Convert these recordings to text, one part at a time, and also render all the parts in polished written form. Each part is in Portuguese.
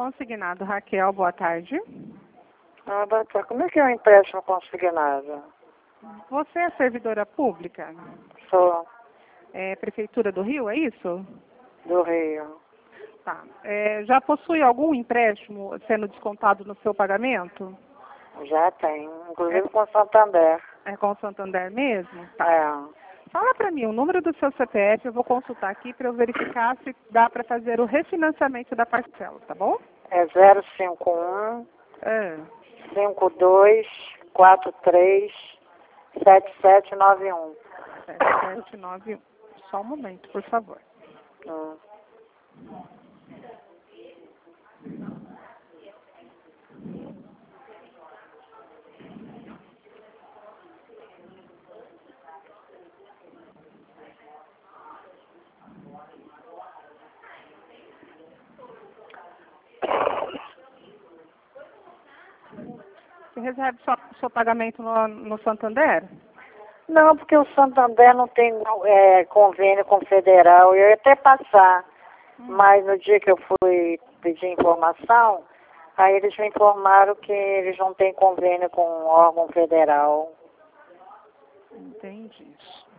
Consignado, Raquel, boa tarde. Ah, doutor, como é que é um empréstimo consignado? Você é servidora pública? Sou É Prefeitura do Rio, é isso? do Rio. Tá. Já possui algum empréstimo sendo descontado no seu pagamento? Já tem, inclusive com Santander. É com o Santander mesmo? Tá. É, Fala para mim o número do seu CPF, eu vou consultar aqui para eu verificar se dá para fazer o refinanciamento da parcela, tá bom? é 051 É. 52 43 7791. 7791. Só um momento, por favor. Hum. Você recebe seu pagamento no Santander? Não, porque o Santander não tem convênio com o federal. Eu ia até passar, mas no dia que eu fui pedir informação, aí eles me informaram que eles não têm convênio com o órgão federal. Entendi.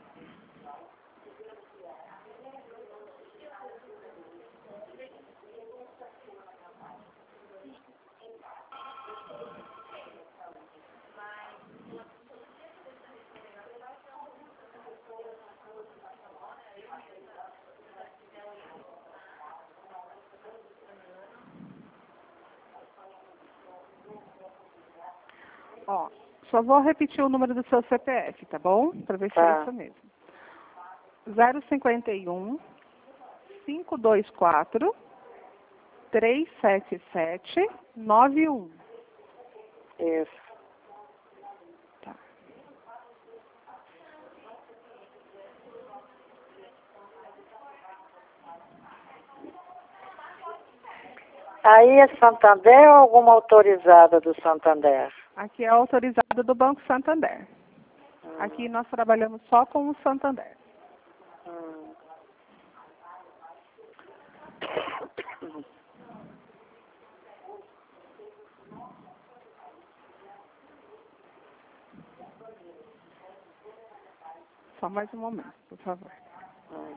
Ó, só vou repetir o número do seu CPF, tá bom? Para ver se é Tá. isso mesmo. 051 524 377 91. Isso. Tá. Aí é Santander ou alguma autorizada do Santander? Aqui é autorizado do Banco Santander. Aqui nós trabalhamos só com o Santander. Hum. Só mais um momento, por favor. Hum.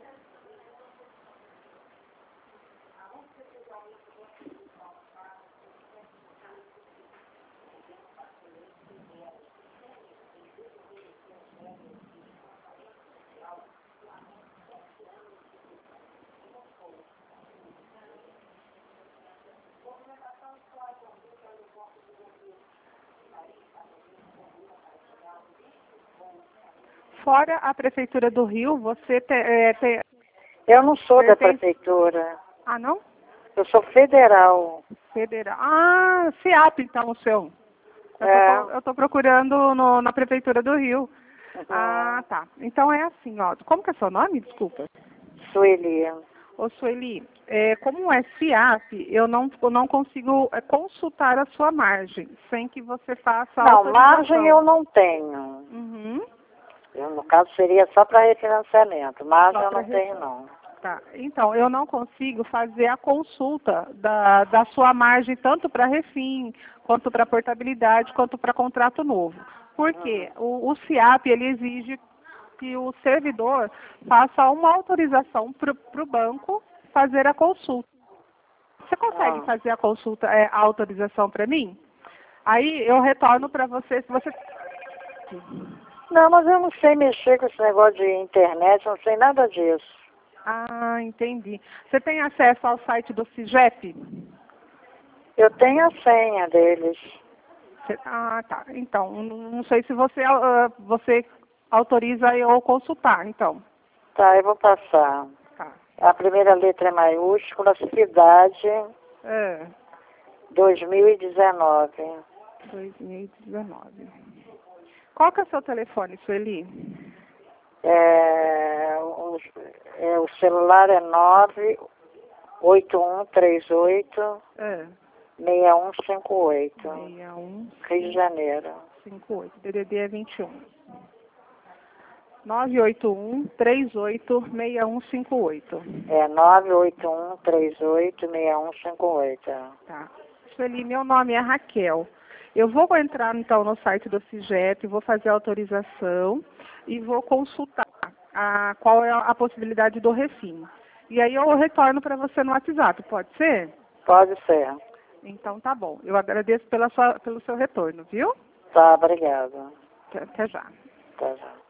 Fora a Prefeitura do Rio, você tem... Eu não sou da Tem- prefeitura. Ah, não? Eu sou federal. Federal. Ah, CIAP, então, o seu. Eu tô procurando na Prefeitura do Rio. Ah, tá. Então é assim, ó. Como que é seu nome? Desculpa. Sueli. Ô, Sueli, como é CIAP, eu não consigo consultar a sua margem, sem que você faça a Não, autorização. margem eu não tenho. Uhum. Eu, no caso, seria só para refinanciamento. Margem Só eu pra não tenho, não. Tá. Então, eu não consigo fazer a consulta da sua margem, tanto para refim, quanto para portabilidade, quanto para contrato novo. Por quê? O CIAP, ele exige que o servidor faça uma autorização para o banco fazer a consulta. Você consegue fazer a consulta, a autorização para mim? Aí eu retorno para você, se você... Não, mas eu não sei mexer com esse negócio de internet, eu não sei nada disso. Ah, entendi. Você tem acesso ao site do CIGEP? Eu tenho a senha deles. Ah, tá. Então, não sei se você autoriza eu consultar, então. Tá, eu vou passar. Tá. A primeira letra é maiúscula, cidade, 2019. 2019. Qual que é o seu telefone, Sueli? O celular é 98138 6158. 6158. Rio de Janeiro. DDD é 21. 981-386158. É 981-386158. Tá. Sueli, meu nome é Raquel. Eu vou entrar então no site do CIGEP, vou fazer a autorização e vou consultar qual é a possibilidade do refim. E aí eu retorno para você no WhatsApp, pode ser? Pode ser. Então tá bom. Eu agradeço pelo seu retorno, viu? Tá, obrigada. Até já. Até já.